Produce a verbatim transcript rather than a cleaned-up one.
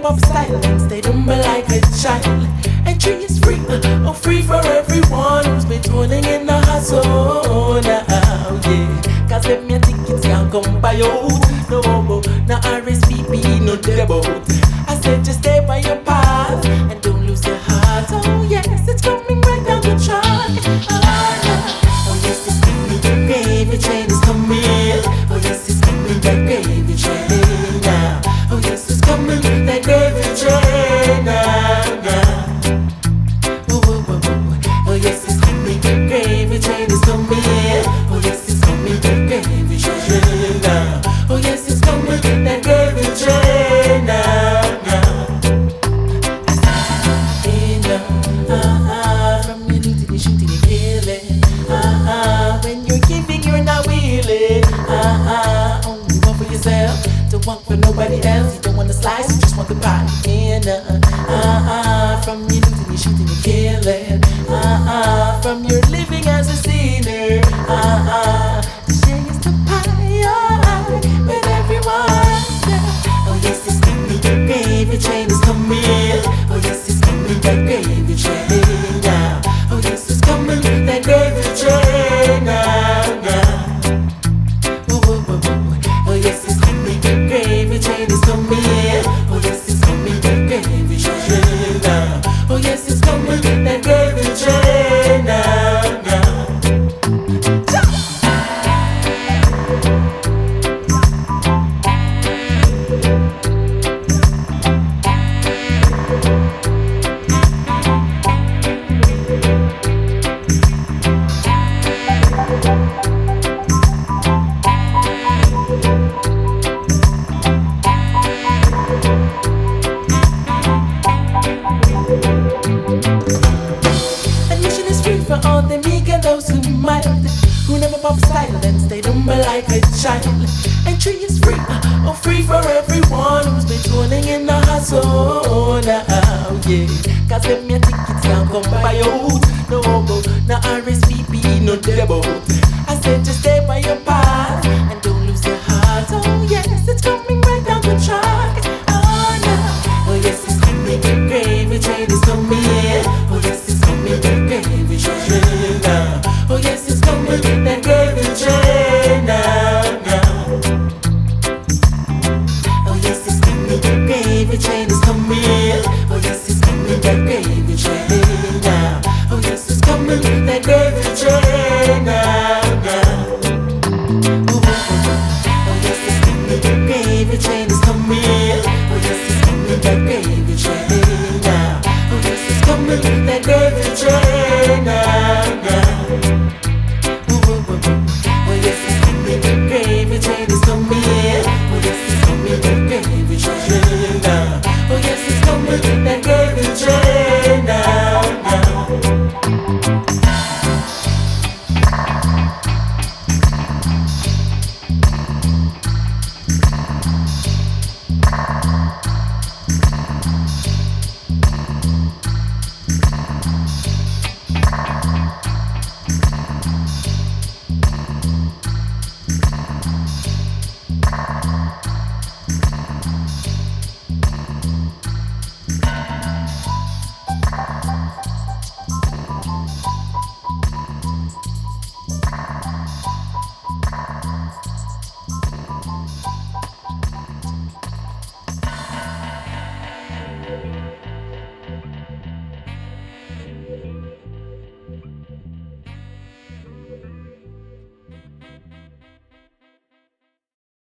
of style and stay humble like a child. Entry is free, oh free for everyone who's been toiling in the hustle now, yeah. Cause let me tickets can't come by you. No, no R S V P, no debut. I said just stay by your path and don't lose your heart. Oh yes, it's coming right down the track. Oh, yeah. Oh yes, it's coming, the gravy train is coming. Oh yes, it's coming, that gravy train now. Oh yes, it's coming, that gravy train now, now. Oh, oh, oh, oh. Oh yes, it's coming, the gravy train is coming. Oh yes, it's coming, that gravy train now. Oh yes, it's coming, that gravy train now, now. Hey, now, uh-uh, from your looting, you're shooting, you're killing. Uh-uh, when you're giving, you're not willing. Uh-uh, only one for yourself, don't want for nobody else. You don't want to slice, you just want the pie. And uh, uh-uh, from your looting, you're shooting, you're killing. Uh-uh, from your living as a sinner. Uh-uh, the share is the pie, uh, with everyone. Yeah. Oh yes, it's coming, the gravy train is coming. Oh yes, it's coming, that gravy train now. Oh yes, it's coming, that gravy train now, now. Oh, oh, oh, oh. Oh yes, it's coming, the gravy train is coming. Oh yes, it's coming, that gravy train now. Oh yes, it's coming, that gravy train now, now. Admission is free for all the meek and those who mild, who never pop style and stay humble like a child. Entry is free, oh free for everyone who's been toiling in the hustle now, yeah. Cause let me tickets can't come by you. No, no, no R S V P, no debut. I said just stay by your path and don't lose your heart. Oh yes, it's coming right down the track. Oh no, oh yes, it's coming, the gravy train is coming. Oh yes, it's coming, the gravy train now. Oh yes, it's coming, that gravy train now, now. Oh yes, it's coming, the gravy train is coming.